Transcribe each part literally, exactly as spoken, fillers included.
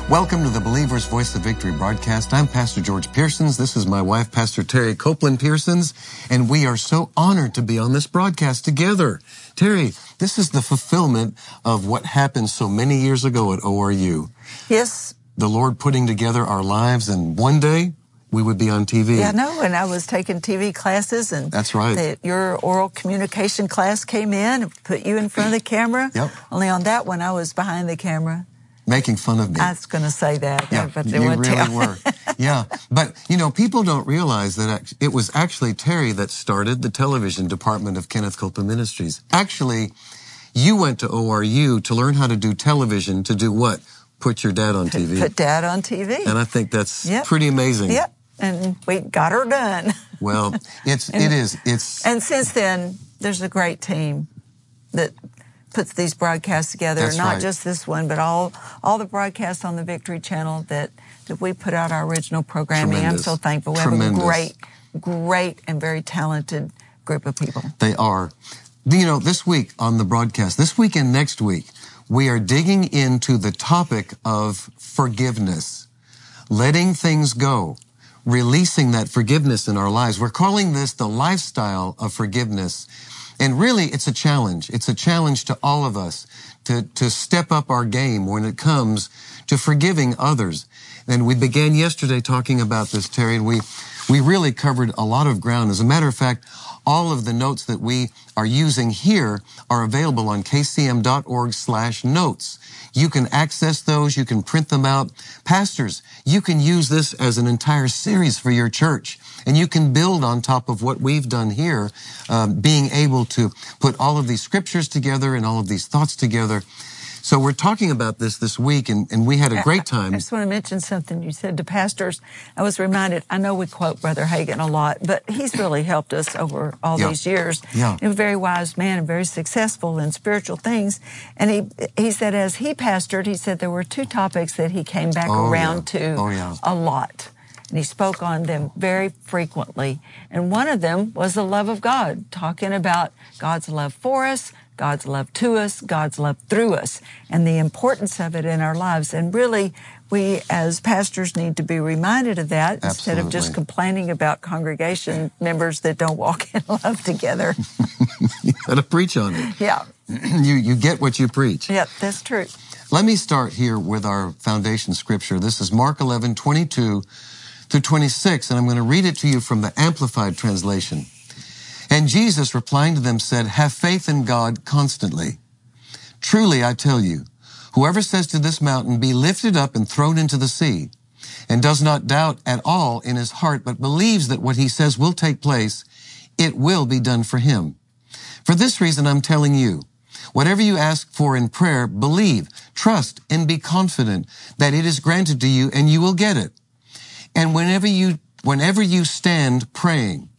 Welcome to the Believer's Voice of Victory broadcast. I'm Pastor George Pearsons. This is my wife, Pastor Terry Copeland Pearsons, and we are so honored to be on this broadcast together. Terry, this is the fulfillment of what happened so many years ago at O R U. Yes. The Lord putting together our lives, and one day we would be on T V. Yeah, no, and I was taking T V classes, and that's right. The, your oral communication class came in and put you in front of the camera. Yep. Only on that one, I was behind the camera. Making fun of me. I was going to say that. Yeah, but you really tell. were. Yeah, but, you know, people don't realize that it was actually Terry that started the television department of Kenneth Copeland Ministries. Actually, you went to O R U to learn how to do television, to do what? Put your dad on T V. Put dad on T V. And I think that's yep. pretty amazing. Yep, and we got her done. Well, it's, and, it is. It's. And since then, there's a great team that puts these broadcasts together, That's not right. just this one, but all all the broadcasts on the Victory Channel that, that we put out our original programming. Tremendous. I'm so thankful. We Tremendous. have a great, great and very talented group of people. They are. You know, this week on the broadcast, this week and next week, we are digging into the topic of forgiveness, letting things go, releasing that forgiveness in our lives. We're calling this the lifestyle of forgiveness. And really, it's a challenge. It's a challenge to all of us to, to step up our game when it comes to forgiving others. And we began yesterday talking about this, Terry, and we, we really covered a lot of ground. As a matter of fact, all of the notes that we are using here are available on kcm.org slash notes. You can access those. You can print them out. Pastors, you can use this as an entire series for your church, and you can build on top of what we've done here, um, being able to put all of these scriptures together and all of these thoughts together. So we're talking about this this week, and, and we had a great time. I just want to mention something you said to pastors. I was reminded, I know we quote Brother Hagin a lot, but he's really helped us over all yeah. these years. Yeah. He was a very wise man and very successful in spiritual things. And he he said as he pastored, he said there were two topics that he came back oh, around yeah. to oh, yeah. a lot. And he spoke on them very frequently. And one of them was the love of God, talking about God's love for us, God's love to us, God's love through us, and the importance of it in our lives. And really, we as pastors need to be reminded of that Absolutely. Instead of just complaining about congregation members that don't walk in love together. You got to preach on it. Yeah. You, you get what you preach. Yeah, that's true. Let me start here with our foundation scripture. This is Mark eleven, twenty-two through twenty-six, and I'm going to read it to you from the Amplified Translation. And Jesus, replying to them, said, "Have faith in God constantly. Truly, I tell you, whoever says to this mountain, 'Be lifted up and thrown into the sea,' and does not doubt at all in his heart, but believes that what he says will take place, it will be done for him. For this reason, I'm telling you, whatever you ask for in prayer, believe, trust, and be confident that it is granted to you, and you will get it. And whenever you, whenever you stand praying,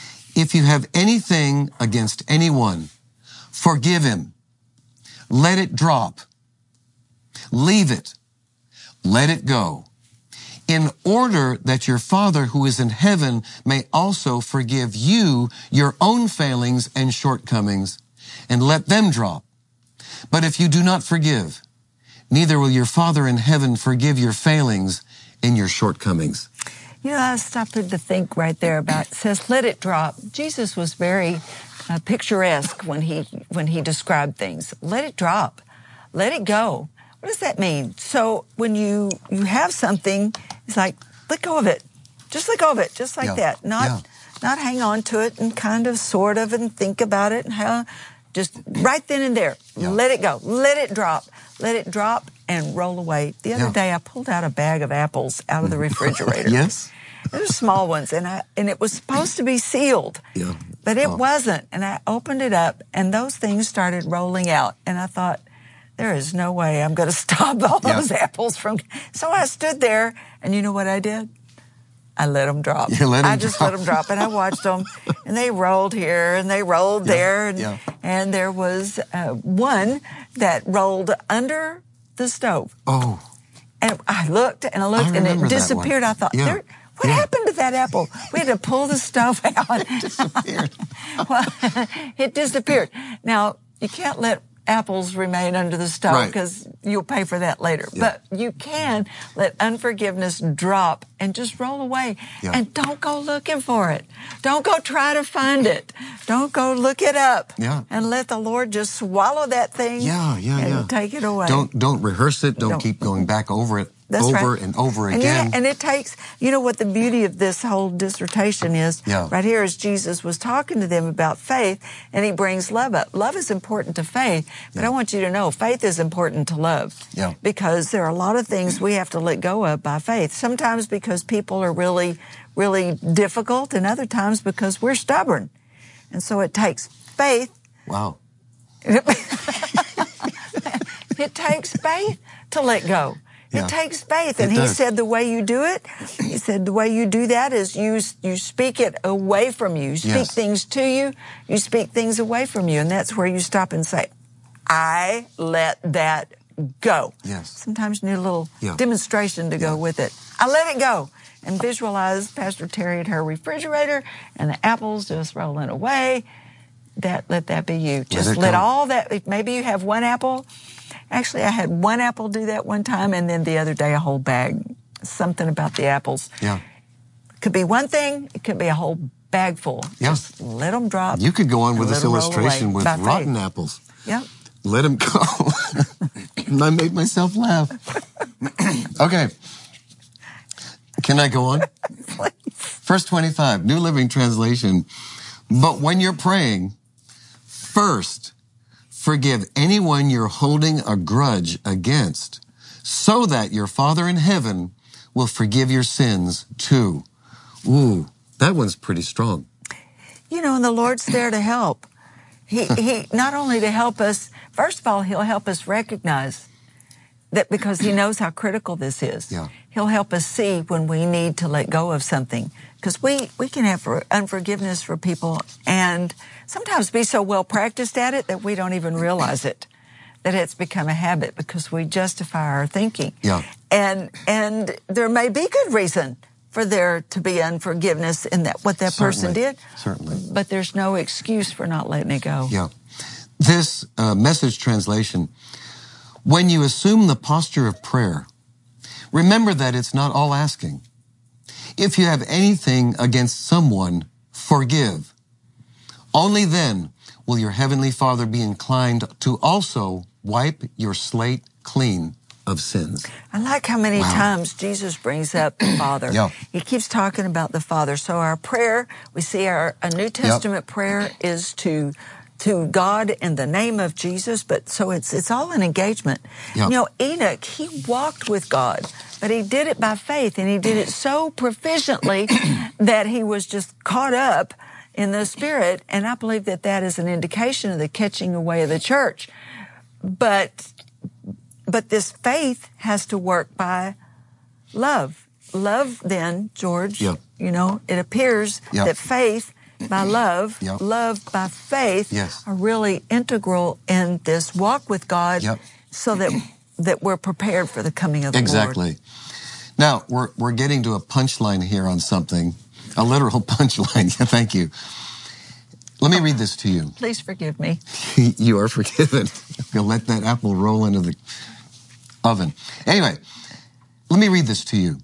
if you have anything against anyone, forgive him. Let it drop. Leave it. Let it go. In order that your Father who is in heaven may also forgive you your own failings and shortcomings, and let them drop. But if you do not forgive, neither will your Father in heaven forgive your failings and your shortcomings." You know, I stopped to think right there about, it says, let it drop. Jesus was very uh, picturesque when he when he described things. Let it drop. Let it go. What does that mean? So when you, you have something, it's like, let go of it. Just let go of it, just like yeah. that. Not yeah. not hang on to it and kind of, sort of, and think about it and how, just right then and there. Yeah. Let it go. Let it drop. Let it drop and roll away. The other Yeah. day, I pulled out a bag of apples out of the refrigerator. Yes? They were small ones, and I and it was supposed to be sealed, Yeah. but it Oh. wasn't. And I opened it up, and those things started rolling out. And I thought, there is no way I'm going to stop all Yeah. those apples from... So I stood there, and you know what I did? I let them drop. You let 'em I just drop. let them drop, and I watched them, and they rolled here, and they rolled Yeah. there, and, Yeah. and there was uh, one that rolled under the stove. Oh. And I looked, and I looked, I and remember it that disappeared. one. I thought, Yeah. there... What Yeah. happened to that apple? We had to pull the stove out. It disappeared. Well, it disappeared. Now, you can't let apples remain under the stove Right. because you'll pay for that later. Yeah. But you can let unforgiveness drop and just roll away. Yeah. And don't go looking for it. Don't go try to find it. Don't go look it up. Yeah. And let the Lord just swallow that thing Yeah, yeah, and yeah. take it away. Don't don't rehearse it. Don't, Don't. keep going back over it That's over right. and over And, again. yeah, and it takes, you know what the beauty of this whole dissertation is? Yeah. Right here is Jesus was talking to them about faith, and he brings love up. Love is important to faith, but Yeah. I want you to know faith is important to love. Yeah. Because there are a lot of things we have to let go of by faith. Sometimes because people are really, really difficult, and other times because we're stubborn. And so it takes faith. Wow. It takes faith to let go. Yeah. It takes faith. And It he does. said the way you do it, he said the way you do that is you, you speak it away from you. You speak Yes. things to you, you speak things away from you. And that's where you stop and say, I let that go. Yes. Sometimes you need a little Yeah. demonstration to go with it. I let it go. And visualize Pastor Terry at her refrigerator and the apples just rolling away. That let that be you. Just it let go. all that. If maybe you have one apple. Actually, I had one apple do that one time, and then the other day a whole bag. Something about the apples. Yeah. Could be one thing. It could be a whole bag full. Yeah. Just let them drop. You could go on and with let this 'em roll illustration away with by faith. rotten apples. Yep. Let them go. And I made myself laugh. Okay. Can I go on? Verse twenty-five, New Living Translation. But when you're praying, first forgive anyone you're holding a grudge against, so that your Father in heaven will forgive your sins too. Ooh, that one's pretty strong. You know, and the Lord's there to help. He, he, not only to help us, first of all, he'll help us recognize that because he knows how critical this is. Yeah. He'll help us see when we need to let go of something. Because we, we can have unforgiveness for people and sometimes be so well practiced at it that we don't even realize it, that it's become a habit because we justify our thinking. Yeah. And, and there may be good reason for there to be unforgiveness in that what that person Certainly. did. Certainly. But there's no excuse for not letting it go. Yeah. This uh, Message translation, when you assume the posture of prayer, remember that it's not all asking. If you have anything against someone, forgive. Only then will your heavenly Father be inclined to also wipe your slate clean of sins. I like how many Wow. times Jesus brings up the Father. Yeah. He keeps talking about the Father. So our prayer, we see our a New Testament prayer is to to God in the name of Jesus, but so it's it's all an engagement. Yeah. You know, Enoch, he walked with God, but he did it by faith, and he did it so proficiently that he was just caught up in the Spirit, and I believe that that is an indication of the catching away of the church. But But this faith has to work by love. Love, then, George, Yeah. you know, it appears Yeah. that faith by love, Yeah. love by faith Yes. are really integral in this walk with God Yep. so that that we're prepared for the coming of the Lord. Exactly. Now, we're, we're getting to a punchline here on something, a literal punchline. Thank you. Let me read this to you. Please forgive me. You are forgiven. You'll let that apple roll into the oven. Anyway, let me read this to you.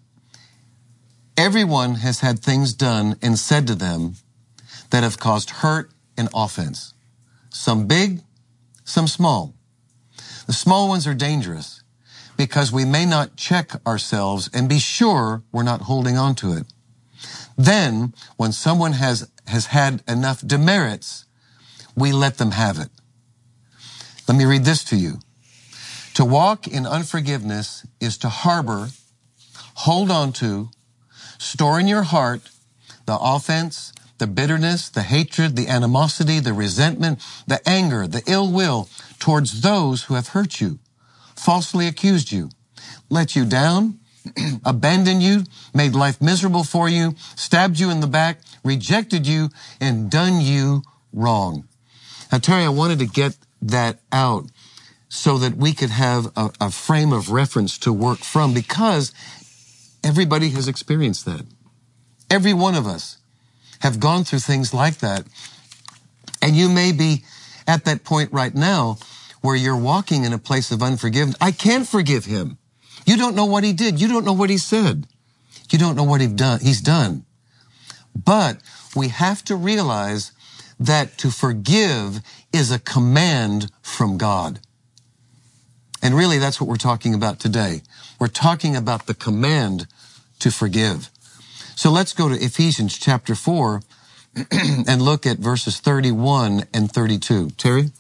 Everyone has had things done and said to them that have caused hurt and offense. Some big, some small. The small ones are dangerous because we may not check ourselves and be sure we're not holding on to it. Then, when someone has, has had enough demerits, we let them have it. Let me read this to you. To walk in unforgiveness is to harbor, hold on to, store in your heart the offense, the bitterness, the hatred, the animosity, the resentment, the anger, the ill will towards those who have hurt you, falsely accused you, let you down, abandoned you, made life miserable for you, stabbed you in the back, rejected you, and done you wrong. Now, Terry, I wanted to get that out so that we could have a, a frame of reference to work from, because everybody has experienced that. Every one of us have gone through things like that. And you may be at that point right now where you're walking in a place of unforgiveness, I can't forgive him. You don't know what he did. You don't know what he said. You don't know what he's done. He's done. But we have to realize that to forgive is a command from God. And really, that's what we're talking about today. We're talking about the command to forgive. So let's go to Ephesians chapter four and look at verses thirty-one and thirty-two. Terry?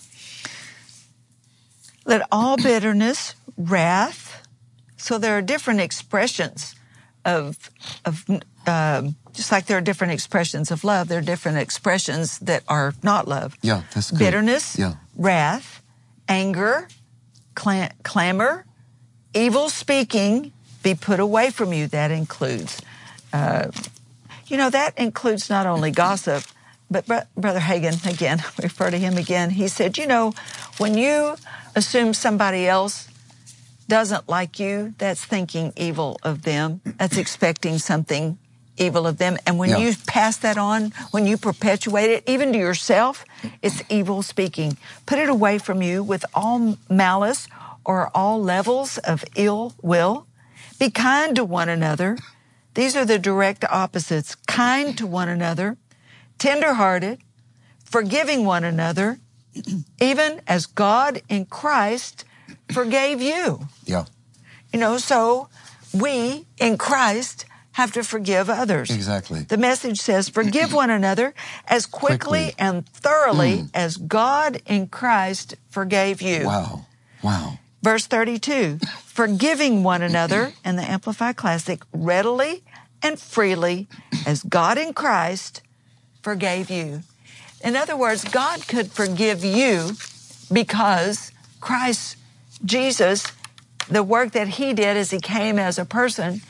Let all bitterness, wrath, so there are different expressions of, of uh, just like there are different expressions of love, there are different expressions that are not love. Yeah, that's good. Bitterness, yeah. wrath, anger, clam- clamor, evil speaking be put away from you. That includes, uh, you know, that includes not only gossip, but Br- Brother Hagin, again, refer to him again, he said, you know, when you assume somebody else doesn't like you, that's thinking evil of them. That's expecting something evil of them. And when yeah. you pass that on, when you perpetuate it, even to yourself, it's evil speaking. Put it away from you with all malice or all levels of ill will. Be kind to one another. These are the direct opposites. Kind to one another, tenderhearted, forgiving one another, even as God in Christ forgave you. Yeah. You know, so we in Christ have to forgive others. Exactly. The message says, forgive one another as quickly, quickly. and thoroughly mm. as God in Christ forgave you. Wow. Wow. Verse thirty-two, forgiving one another, in the Amplified Classic, readily and freely as God in Christ forgave you. In other words, God could forgive you because Christ, Jesus, the work that he did as he came as a person,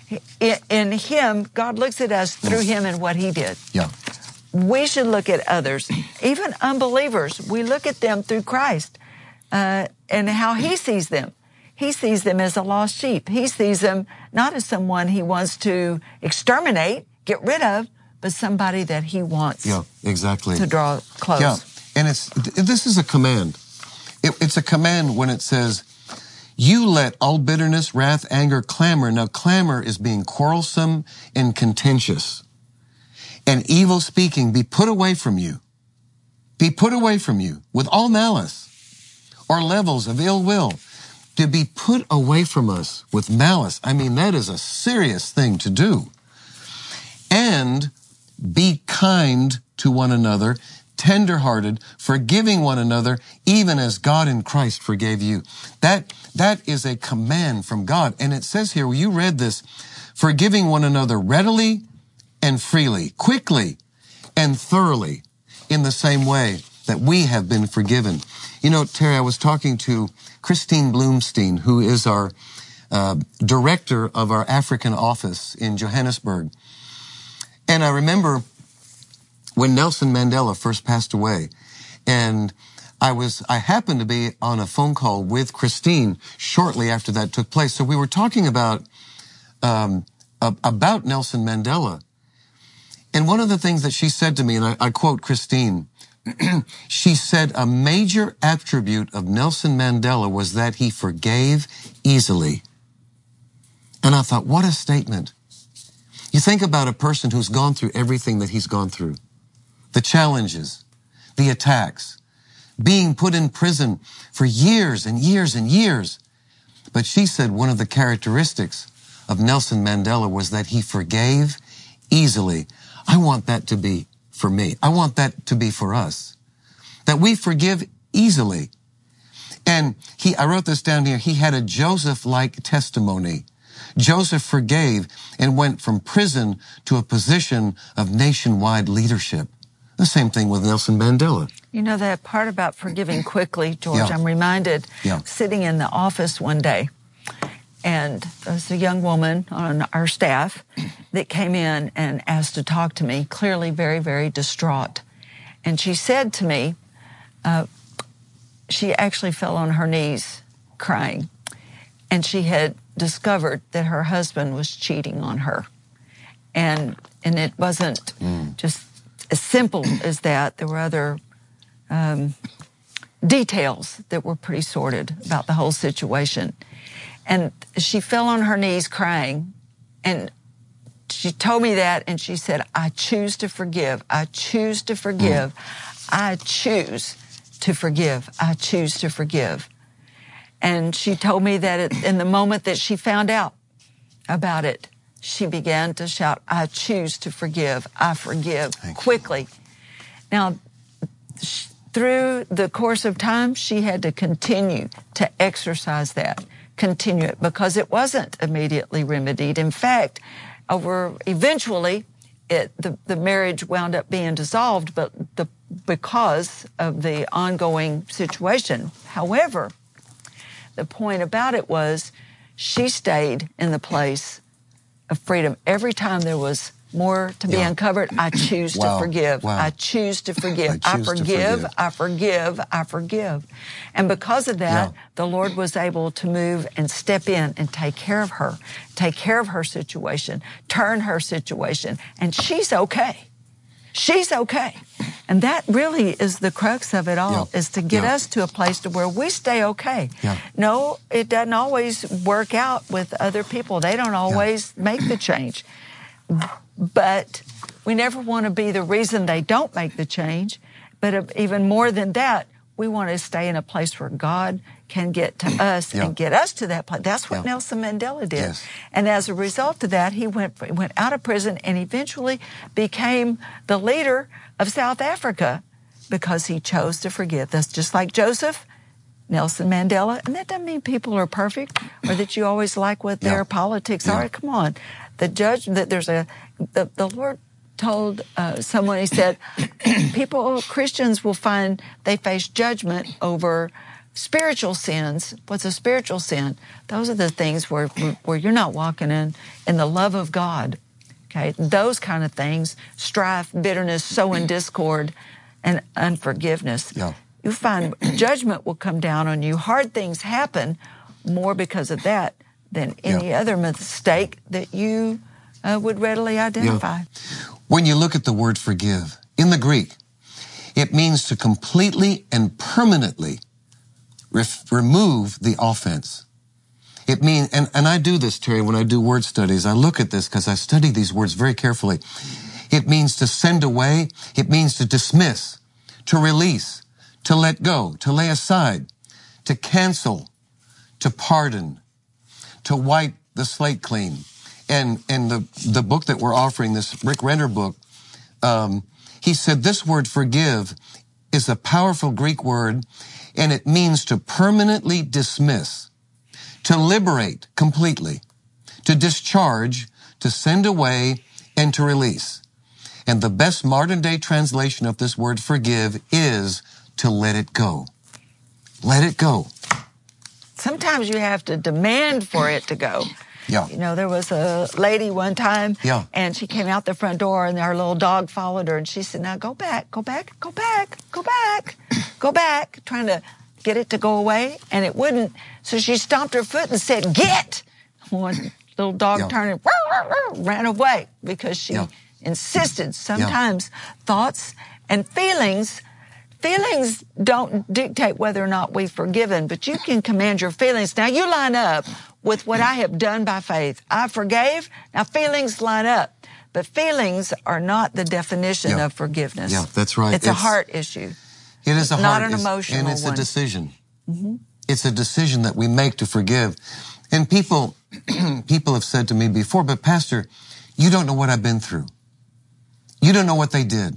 in him, God looks at us through him and what he did. Yeah. We should look at others, even unbelievers. We look at them through Christ uh, and how he sees them. He sees them as a lost sheep. He sees them not as someone he wants to exterminate, get rid of, but somebody that he wants yeah, exactly. to draw close. Yeah, and it's this is a command. It, it's a command when it says, you let all bitterness, wrath, anger, clamor. Now, clamor is being quarrelsome and contentious. And evil speaking be put away from you. Be put away from you with all malice or levels of ill will. To be put away from us with malice. I mean, that is a serious thing to do. And be kind to one another, tenderhearted, forgiving one another, even as God in Christ forgave you. That, that is a command from God. And it says here, you read this, forgiving one another readily and freely, quickly and thoroughly, in the same way that we have been forgiven. You know, Terry, I was talking to Christine Bloomstein, who is our uh, director of our African office in Johannesburg. And I remember when Nelson Mandela first passed away, and I was, I happened to be on a phone call with Christine shortly after that took place. So we were talking about, um, about Nelson Mandela. And one of the things that she said to me, and I, I quote Christine, she said a major attribute of Nelson Mandela was that he forgave easily. And I thought, what a statement. You think about a person who's gone through everything that he's gone through. The challenges, the attacks, being put in prison for years and years and years. But she said one of the characteristics of Nelson Mandela was that he forgave easily. I want that to be for me. I want that to be for us. That we forgive easily. And he, I wrote this down here, he had a Joseph-like testimony. Joseph forgave and went from prison to a position of nationwide leadership. The same thing with Nelson Mandela. You know that part about forgiving quickly, George, yeah. I'm reminded yeah. sitting in the office one day, and there was a young woman on our staff that came in and asked to talk to me, clearly very, very distraught. And she said to me, uh, she actually fell on her knees crying, and she had discovered that her husband was cheating on her. And and it wasn't mm. just as simple as that. There were other um, details that were pretty sordid about the whole situation. And she fell on her knees crying, and she told me that, and she said, I choose to forgive. I choose to forgive. Mm. I choose to forgive. I choose to forgive. And she told me that it, in the moment that she found out about it, she began to shout, I choose to forgive. I forgive Thank quickly. You. Now, sh- through the course of time, she had to continue to exercise that, continue it, because it wasn't immediately remedied. In fact, over eventually, it, the, the marriage wound up being dissolved, but the, because of the ongoing situation. However, the point about it was she stayed in the place of freedom. Every time there was more to be yeah. uncovered, I choose wow. to forgive. Wow. I choose to forgive. I, I forgive, forgive. I forgive. I forgive. And because of that, yeah. the Lord was able to move and step in and take care of her, take care of her situation, turn her situation, and she's okay. She's okay. And that really is the crux of it all, yeah. is to get yeah. us to a place to where we stay okay. Yeah. No, it doesn't always work out with other people. They don't always yeah. make the change. But we never want to be the reason they don't make the change. But even more than that, we want to stay in a place where God can get to us yeah. and get us to that place. That's what yeah. Nelson Mandela did. Yes. And as a result of that, he went went out of prison and eventually became the leader of South Africa because he chose to forgive. That's just like Joseph, Nelson Mandela. And that doesn't mean people are perfect or that you always like what their yeah. politics yeah. are. Come on. The judge, that there's a, the, the Lord told uh, someone, he said, people, Christians will find they face judgment over spiritual sins. What's a spiritual sin? Those are the things where where you're not walking in, in the love of God. Okay, those kind of things, strife, bitterness, sowing discord, and unforgiveness. Yeah. You find judgment will come down on you. Hard things happen more because of that than any yeah. other mistake that you uh, would readily identify. Yeah. When you look at the word forgive, in the Greek, it means to completely and permanently ref- remove the offense. It means, and, and I do this, Terry, when I do word studies, I look at this because I study these words very carefully. It means to send away. It means to dismiss, to release, to let go, to lay aside, to cancel, to pardon, to wipe the slate clean. And and the, the book that we're offering, this Rick Renner book, um, he said this word forgive is a powerful Greek word, and it means to permanently dismiss, to liberate completely, to discharge, to send away, and to release. And the best modern day translation of this word forgive is to let it go. Let it go. Sometimes you have to demand for it to go. Yeah. You know, there was a lady one time, yeah. and she came out the front door, and her little dog followed her, and she said, now go back, go back, go back, go back, go back, trying to get it to go away, and it wouldn't. So she stomped her foot and said, get! One little dog yeah. turned and ran away because she yeah. insisted. Sometimes yeah. thoughts and feelings Feelings don't dictate whether or not we've forgiven, but you can command your feelings. Now, you line up with what I have done by faith. I forgave. Now, feelings line up. But feelings are not the definition yeah. of forgiveness. Yeah, that's right. It's, it's a heart issue. It is a not heart an emotional one. And it's one. a decision. Mm-hmm. It's a decision that we make to forgive. And people, people have said to me before, but Pastor, you don't know what I've been through. You don't know what they did.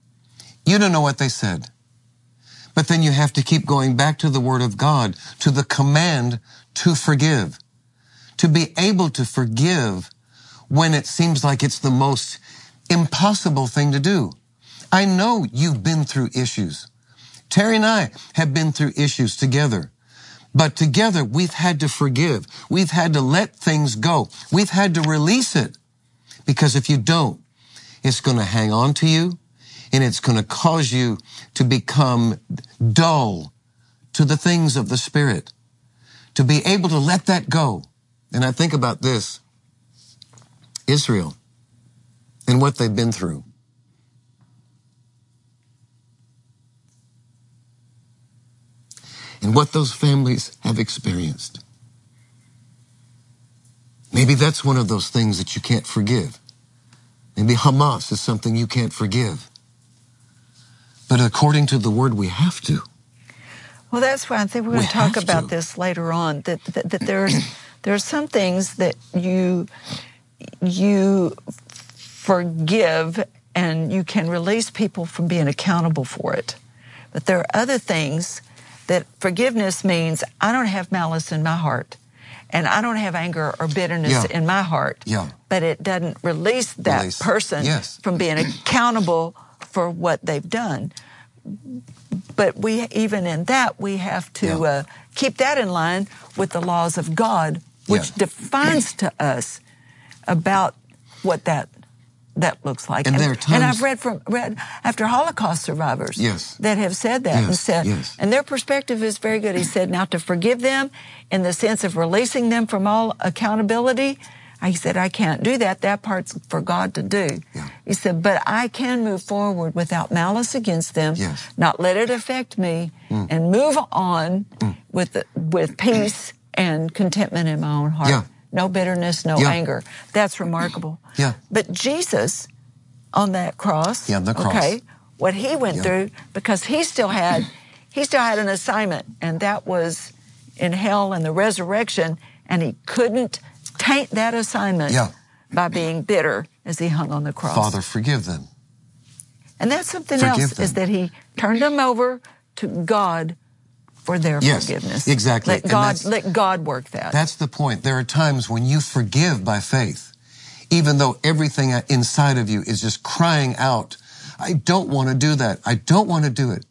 You don't know what they said. But then you have to keep going back to the Word of God, to the command to forgive, to be able to forgive when it seems like it's the most impossible thing to do. I know you've been through issues. Terry and I have been through issues together, but together we've had to forgive. We've had to let things go. We've had to release it, because if you don't, it's going to hang on to you. And it's going to cause you to become dull to the things of the Spirit, to be able to let that go. And I think about this, Israel, and what they've been through. and what those families have experienced. Maybe that's one of those things that you can't forgive. Maybe Hamas is something you can't forgive. But according to the word, we have to. Well, that's why I think we're going We to talk have about to. this later on, that, that, that there's, there are some things that you, you forgive and you can release people from being accountable for it. But there are other things that forgiveness means I don't have malice in my heart and I don't have anger or bitterness Yeah. in my heart. Yeah. But it doesn't release that Release. person Yes. from being accountable for what they've done. But we, even in that, we have to Yeah. uh, keep that in line with the laws of God, which Yeah. defines to us about what that that looks like. And there are and times- I've read from read after Holocaust survivors Yes. that have said that and Yes, said, yes. and their perspective is very good. He said, now to forgive them in the sense of releasing them from all accountability. He said, I can't do that. That part's for God to do. Yeah. He said, but I can move forward without malice against them, Yes. not let it affect me, Mm. and move on with the, with peace and contentment in my own heart. Yeah. No bitterness, no Yeah. anger. That's remarkable. Yeah. But Jesus, on that cross, Yeah, the cross. okay, what he went Yeah. through, because he still had, he still had an assignment, and that was in hell and the resurrection, and he couldn't taint that assignment Yeah. by being bitter as he hung on the cross. Father, forgive them. And that's something Forgive else, them. is that he turned them over to God for their Yes, forgiveness. exactly. Let And God, that's- let God work that. That's the point. There are times when you forgive by faith, even though everything inside of you is just crying out, I don't want to do that. I don't want to do it.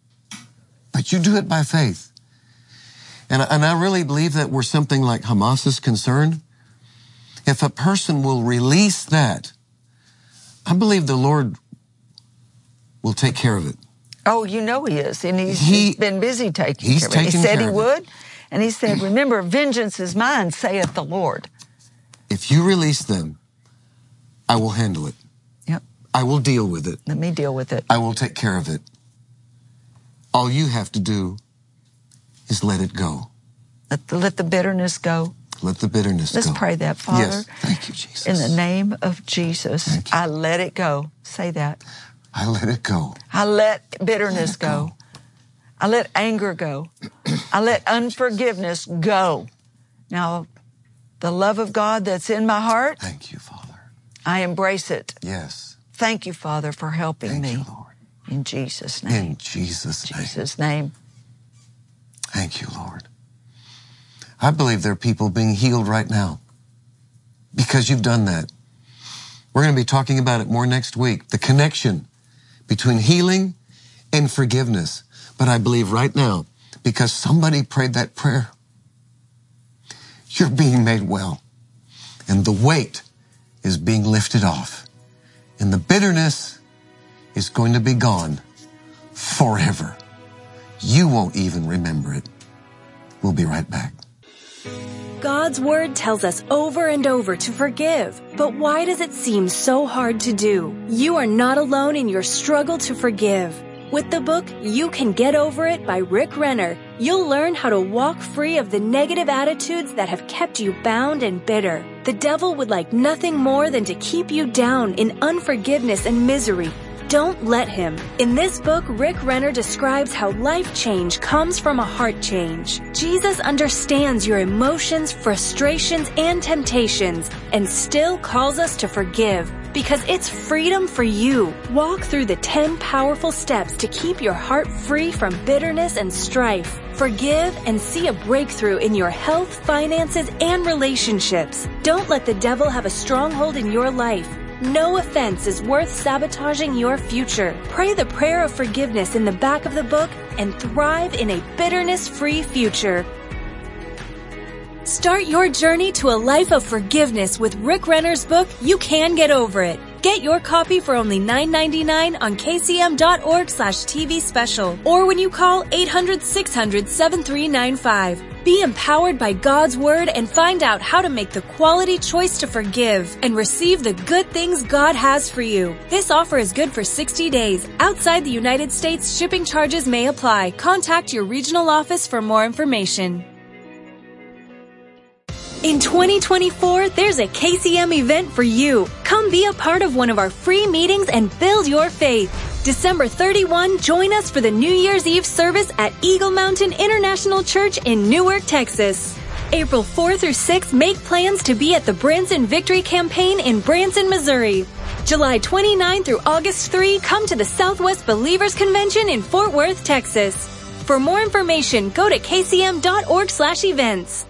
But you do it by faith. And, and I really believe that where something like Hamas is concerned, if a person will release that, I believe the Lord will take care of it. Oh, you know he is. And he's, He- he's been busy taking he's care of it. He taking said care he of it. would. And he said, remember, vengeance is mine, saith the Lord. If you release them, I will handle it. Yep. I will deal with it. Let me deal with it. I will take care of it. All you have to do is let it go. Let the, let the bitterness go. Let the bitterness Let's go. pray that, Father. Yes. Thank you, Jesus. In the name of Jesus, Thank you. I let it go. Say that. I let it go. I let bitterness Let it go. go. I let anger go. I let unforgiveness go. Now, the love of God that's in my heart, Thank you, Father. I embrace it. Yes. Thank you, Father, for helping Thank me. you, Lord. In Jesus' name. In Jesus' name. Jesus' name. Thank you, Lord. I believe there are people being healed right now because you've done that. We're going to be talking about it more next week. The connection between healing and forgiveness. But I believe right now, because somebody prayed that prayer, you're being made well. And the weight is being lifted off. And the bitterness is going to be gone forever. You won't even remember it. We'll be right back. God's Word tells us over and over to forgive, but why does it seem so hard to do? You are not alone in your struggle to forgive. With the book, You Can Get Over It by Rick Renner, you'll learn how to walk free of the negative attitudes that have kept you bound and bitter. The devil would like nothing more than to keep you down in unforgiveness and misery. Don't let him. In this book, Rick Renner describes how life change comes from a heart change. Jesus understands your emotions, frustrations, and temptations, and still calls us to forgive, because it's freedom for you. Walk through the ten powerful steps to keep your heart free from bitterness and strife. Forgive and see a breakthrough in your health, finances, and relationships. Don't let the devil have a stronghold in your life. No offense is worth sabotaging your future. Pray the prayer of forgiveness in the back of the book and thrive in a bitterness-free future. Start your journey to a life of forgiveness with Rick Renner's book, You Can Get Over It. Get your copy for only nine ninety-nine on kcm.org slash TV special or when you call eight hundred, six hundred, seven three nine five. Be empowered by God's Word and find out how to make the quality choice to forgive and receive the good things God has for you. This offer is good for sixty days. Outside the United States, shipping charges may apply. Contact your regional office for more information. In twenty twenty-four, there's a K C M event for you. Come be a part of one of our free meetings and build your faith. December thirty-first, join us for the New Year's Eve service at Eagle Mountain International Church in Newark, Texas. April fourth through sixth, make plans to be at the Branson Victory Campaign in Branson, Missouri. July twenty-ninth through August third, come to the Southwest Believers Convention in Fort Worth, Texas. For more information, go to kcm.org slash events.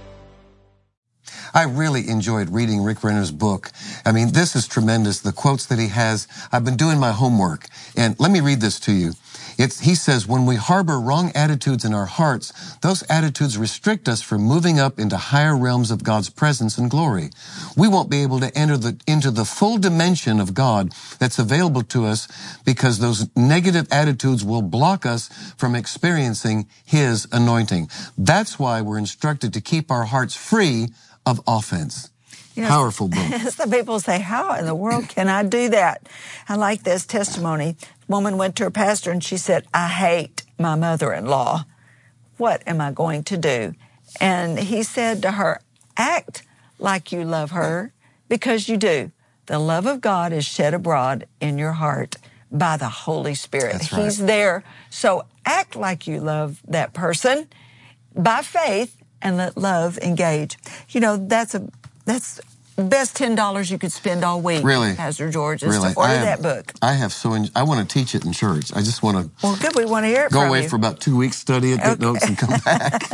I really enjoyed reading Rick Renner's book. I mean, this is tremendous, the quotes that he has. I've been doing my homework, and let me read this to you. It's, he says, when we harbor wrong attitudes in our hearts, those attitudes restrict us from moving up into higher realms of God's presence and glory. We won't be able to enter the, into the full dimension of God that's available to us because those negative attitudes will block us from experiencing His anointing. That's why we're instructed to keep our hearts free of offense. You know, powerful book. Some people say, how in the world can I do that? I like this testimony. Woman went to her pastor and she said, I hate my mother-in-law. What am I going to do? And he said to her, act like you love her because you do. The love of God is shed abroad in your heart by the Holy Spirit. That's right. He's there. So act like you love that person by faith and let love engage. You know, that's a that's best ten dollars you could spend all week. Really, Pastor George, is really? to order have, that book. I have so. En- I want to teach it in church. I just want to. Well, good. We want to hear it. Go from away you. for about two weeks, study it, get Okay. notes, and come back.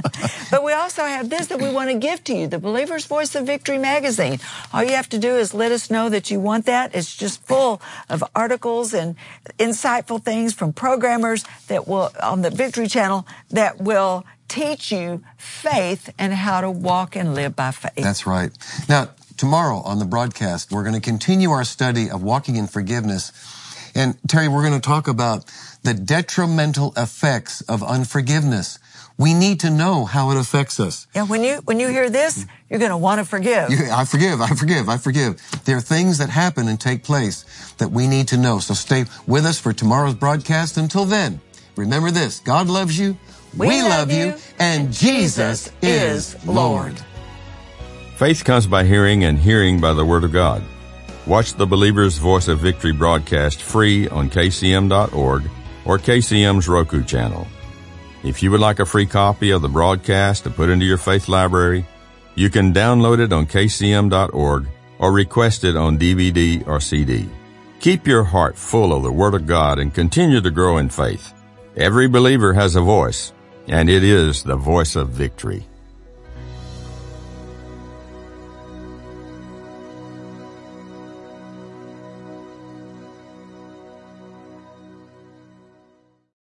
But we also have this that we want to give to you: the Believer's Voice of Victory magazine. All you have to do is let us know that you want that. It's just full of articles and insightful things from programmers that will on the Victory Channel that will teach you faith and how to walk and live by faith. That's right. Now, tomorrow on the broadcast, we're going to continue our study of walking in forgiveness. And Terry, we're going to talk about the detrimental effects of unforgiveness. We need to know how it affects us. Yeah, when you when you hear this, you're going to want to forgive. You, I forgive, I forgive, I forgive. There are things that happen and take place that we need to know. So stay with us for tomorrow's broadcast. Until then, remember this, God loves you. We, we love you, you, and Jesus is Lord. Faith comes by hearing, and hearing by the Word of God. Watch the Believer's Voice of Victory broadcast free on k c m dot org or K C M's Roku channel. If you would like a free copy of the broadcast to put into your faith library, you can download it on k c m dot org or request it on D V D or C D. Keep your heart full of the Word of God and continue to grow in faith. Every believer has a voice, and it is the voice of victory.